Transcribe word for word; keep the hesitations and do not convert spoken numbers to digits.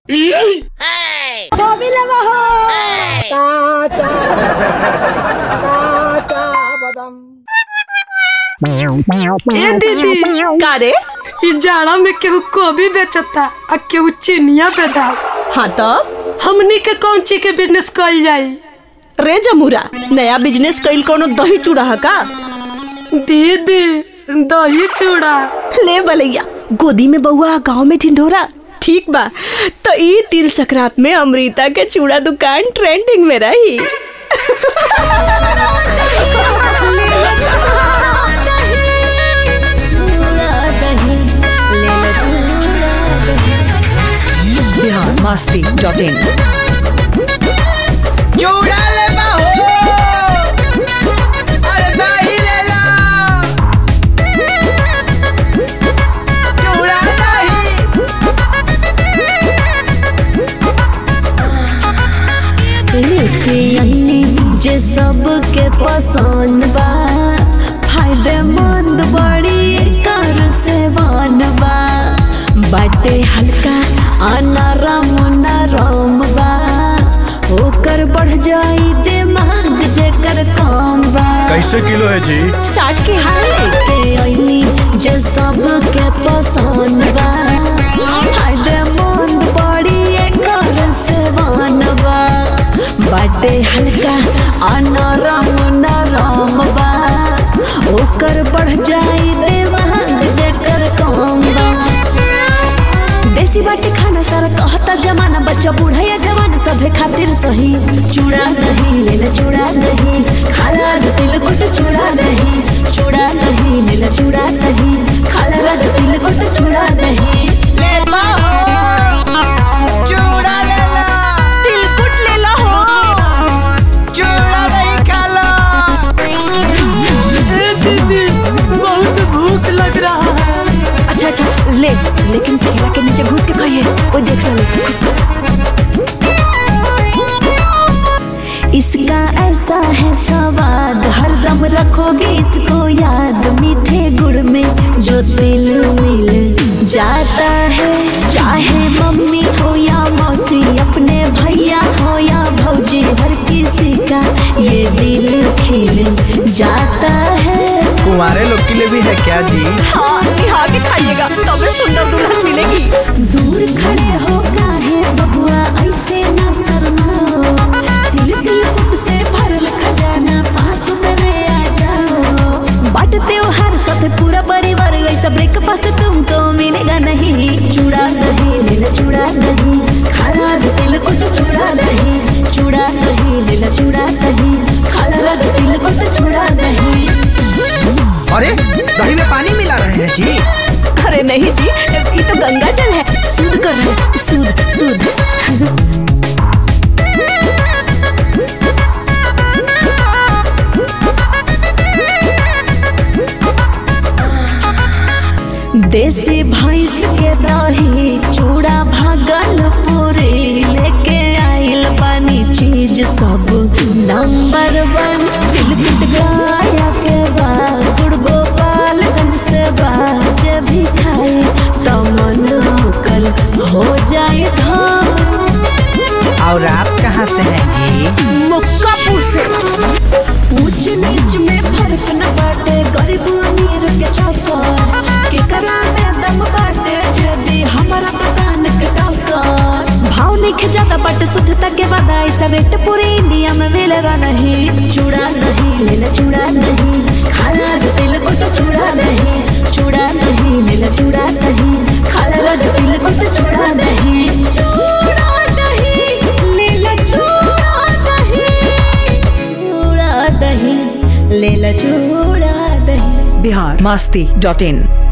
का रे जाड़ा में केहू गोभी बेचता आ केहू चिनिया बेदा। हाँ तो हमनी के कौन चीज के बिजनेस कइल जाई? रे जमुरा नया बिजनेस कइल कोनो दही चूड़ा है का? दीदी दही चूड़ा ले बलैया गोदी में बउआ गाँव में ढिंढोरा ठीक बा। तो ई तिल संक्रांत में अमृता के चूड़ा दुकान ट्रेंडिंग में रही। Bihar Masti dot in. चूड़ा ले बाहो, अरे दही ले लो, चूड़ा दही। लेके अन्नी जे सबके पसंद बा, फायदेमंद बड़ी कर से बनबा, बाटे हल्का अनरम नरम बा, ओकर बढ़ जाई दिमाग जेकर काम बा। कैसे किलो है जी? साठ के हाल लेके आईनी जे सबके पसंद बा, फायदेमंद बड़ी एकर से बनबा, बाटे हल्का अनरम नरम बा, ओकर बढ़ जाई दिमाग जेकर काम बा। देसी बाटी खाना सारा कहता जमाना, बच्चा बूढ़ा या जवान सभे खातिर सही। चूड़ा दही लेला चूड़ा दही, खाला तिल गुट चूड़ा दही, चूड़ा दही लेला चूड़ा दही, खाला राज तिल गुट चूड़ा दही। ले बाहो, चूड़ा ले लो, तिल गुट ले ला हो, चूड़ा दही खा लो। ए दीदी बहुत भूख लग रहा है। अच्छा अच्छा ले, लेकिन ठेला के नीचे घुस के खाइए, कोई देख रहा नहीं। घुस घुस। इसका ऐसा है स्वाद हरदम रखोगे इसको याद, मीठे गुड़ में जो तिल मिल जाता है, चाहे मम्मी हो या मौसी, अपने भैया हो या भौजी, हर किसी का ये दिल खिल जाता है। कुंवारे लोग के लिए भी है क्या जी? हाँ यहाँ भी खाइएगा तबे सुंदर दुल्हन मिलेगी। दूर खड़े हो काहे बबुआ ऐसे ना शर्माओ, दिल दिल कुट से भरल खजाना पास में आ जाओ, बांटते हो हर साथ पूरा परिवार, ऐसा ब्रेकफास्ट तुमको मिलेगा नहीं। चूड़ा दही लेला चूड़ा दही, खाला तिल कुट चूड़ा दही, चूड़ा दही लेला चूड़ा दही, खाला राज तिल कुट चूड़ा दही। अरे दही में पानी मिला रहे हैं जी? अरे नहीं जी, ये तो गंगा जल है, शुद्ध कर रहे हैं, शुद्ध शुद्ध। देसी भैंस के दही चूड़ा भागलपुरी, लेके आइल पानी चीज सब नंबर वन। तिल कुट गाया के बाद गुड़ गोपालगंज से बाज भी खाए तो मन होकर हो जाए धान। और आप कहाँ से हैं जी? मुक्कापुर से। ऊंच नीच में फर्क न बाटे, गरीब अमीर के चक्कर के करा में दम बाटे, जदी हमारा दुकान के टक्कर। भाव नहीं खिजाता बट शुद्धता के बाद ऐसा रेट पूरे इंडिया में मिलेगा नहीं। चूड़ा दही लेला चूड़ा दही, खाला तिल गुट चूड़ा दही, चूड़ा दही लेला चूड़ा दही, खाला राज तिल गुट चूड़ा दही, चूड़ा दही लेला चूड़ा दही, चूड़ा दही लेला चूड़ा दही। बिहार मस्ती डॉट इन।